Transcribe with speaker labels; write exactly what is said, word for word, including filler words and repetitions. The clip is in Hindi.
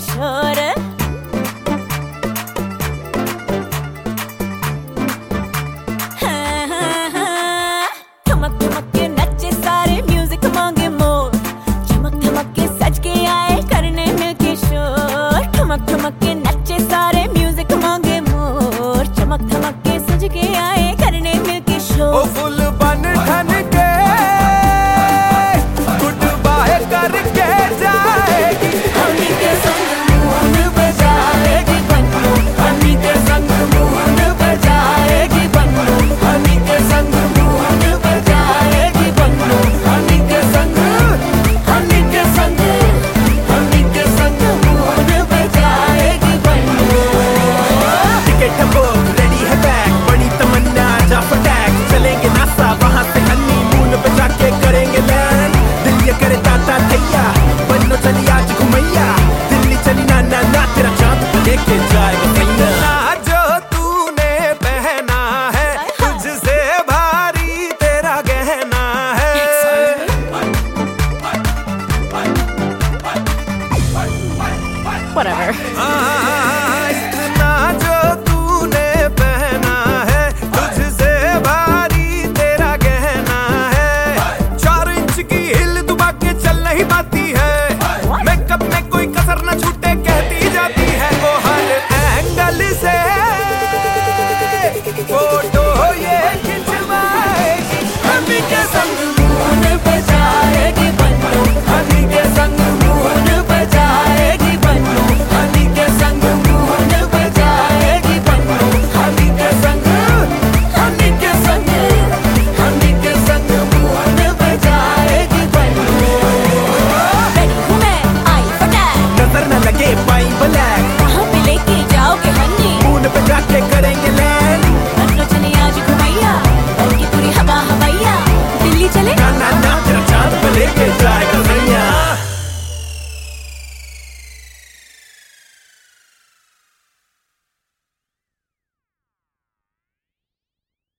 Speaker 1: शोर। हाँ, हाँ, हाँ। ठुमक ठुमक के नचे सारे, म्यूजिक मांगे मोर। चमक धमक के सज के आए, करने मिलके शोर। ठुमक ठुमक के नचे सारे, म्यूजिक मांगे मोर। चमक धमक के सज के आए, करने मिलके शोर।
Speaker 2: ओ फुल बन ठन के गुड बाय करके जाएगी,
Speaker 1: हनी के संग मून बजाएगी बन्नू, हनी के संग मून बजाएगी बन्नू, हनी के संग मून बजाएगी बन्नू, हनी के संग, हनी के संग, हनी के संग मून बजाएगी बन्नू।
Speaker 2: टिकट बुक रेडी है बैग, बड़ी तमन्ना जा फटैक, चलेंगे नासा वहां से हनीमून पे जाके करेंगे लैंड। दिल ये करे ताता थैया, बन्नो चली आज घुमैया, दिल्ली चली ना ना ना, तेरा चांद पे लेके जाएगा सैया। ना जो तूने पहना है, तुझसे भारी तेरा गहना है।
Speaker 1: Whatever.
Speaker 2: हाँ